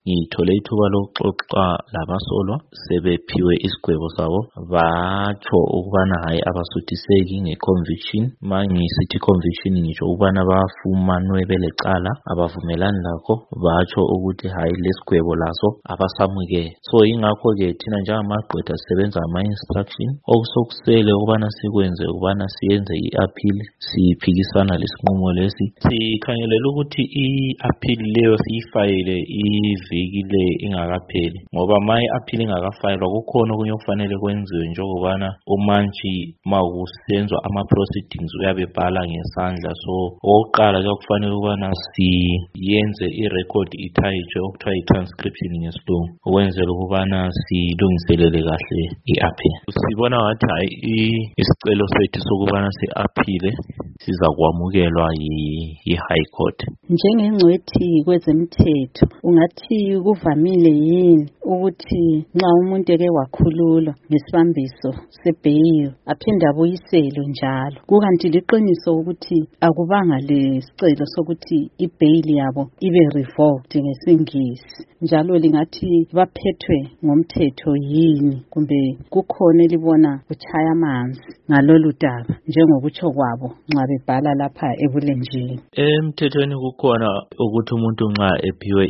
ngithole ithuba lokuxoxa labasolwa sebephiwe isigwebo sabo, batsho ukubana hayi abasuthiseki nge-conviction. Mangisithi conviction ngisho ukubana bafumanwe belecala abavumelani lakho, batsho ukuthi hayi lesigwebo laso abasamukele. So ingakho-ke thina njengamagqwetha sisebenza ama-instruction. Okusokusele ukubana sikwenze ukubana siyenze i-appeal siphikisana lesinqumo lesi. Sikhangelela ukuthi i-appeal leyo siyifayile iviki le ingakapheli, ngoba ma i-appeal ingakafayilwa kukhona okunye okufanele kwenziwe, njengokubana umantshi makusenzwa ama-proceedings uyabebhala ngesandla. So okokuqala kufanele ukubana siyenze i-record ithayitshwe, okuthiwa i-transcription ngesilungu, ukwenzela ukubana silungiselele kahle i-appeal. Sibona ngathi hayi isicelo sethu sokubana si-aphile sizakwamukelwa yi-High Court. Njengengcwethi kwezemthetho, ungathi kuvamile yini ukuthi nxa umuntu eke wakhululwa ngesibambiso sebheyili aphinde abuyiselwe njalo, kukanti liqiniso ukuthi akubanga lesicelo sokuthi ibheyili yabo ibe revoked ngesingisi, njalo lingathi baphethwe ngomthetho yini, kumbe kukhona elibona kuchaya amanzi ngalolu daba njengokutsho kwabo nxa bebhala lapha ebulenjini? Emthethweni kukhona ukuthi umuntu nxa ephiwe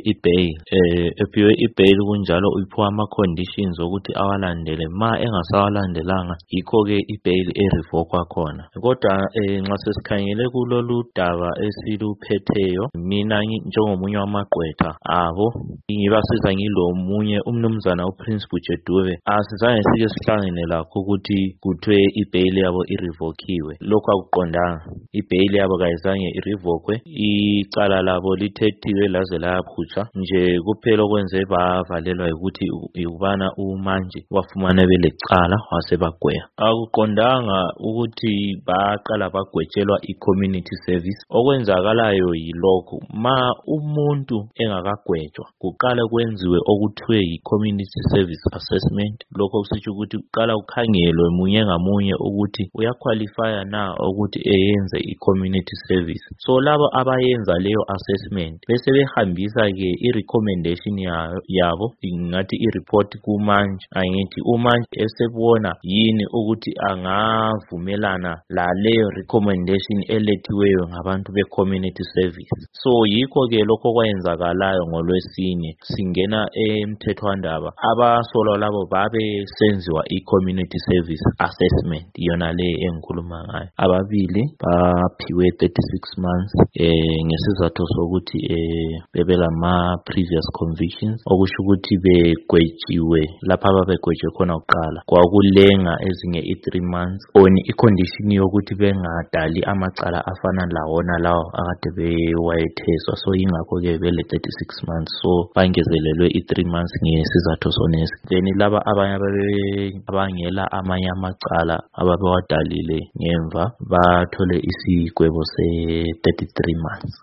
ibheyili kunjalo uphiwa ama-conditions ukuthi awalandele. Ma engasawalandelanga yikho-ke ibheyili erevokwa khona. Kodwa nxa sesikhangele kulolu daba esiluphetheyo, mina njengomunye wamagqwetha abo ngibasiza ngilomunye umnumzana uPrince Bujedube, asizange sike sihlangene lakho ukuthi kuthiwe ibheyili yabo irevokiwe. Lokho akuqondanga. Ibheyili yabo kayizange irevokwe, icala labo lithethiwe laze layaphutshwa. Nje kuphela okwenze bavalelwa ukuthi ukubana umantshi wafumana belecala wasebagweya. Akuqondanga ukuthi baqala bagwetshelwa i-community service. Okwenzakalayo yilokhu, ma umuntu engakagwetshwa kuqala kwenziwe okuthiwe yi-community service assessment. Lokho kusitsho ukuthi kuqala kukhangelwe munye ngamunye ukuthi uyaqualifya na ukuthi eyenze i-community service. So labo abayenza leyo assessment bese behambisa ke i-recommendation yabo, ngathi i-report kumantshi. Angithi umantshi esebona yini ukuthi angavumelana la leyo recommendation elethiweyo ngabantu be-community service. So yikho ke lokho kwayenzakalayo ngoLwesine singena emthethwandaba, abasolwa labo babe senziwa i-community service assessment, yona le engikhuluma ngayo. Ababili baphiwe 36 months ngesizathu sokuthi bebelama previous convictions, okusho ukuthi begwetshiwe lapha ababegwetshwe khona kuqala kwakulenga ezinye i3 months on i-condition yokuthi bengadali amacala afana lawona lawo akade bewayetheswa. So ingakho ke bele 36 months, so bangezelelwe i3 months ngesizathu sonesi. Then laba abanye abangela amanye amacala ababewadalile ngemva bathole isigwebo se 33 months.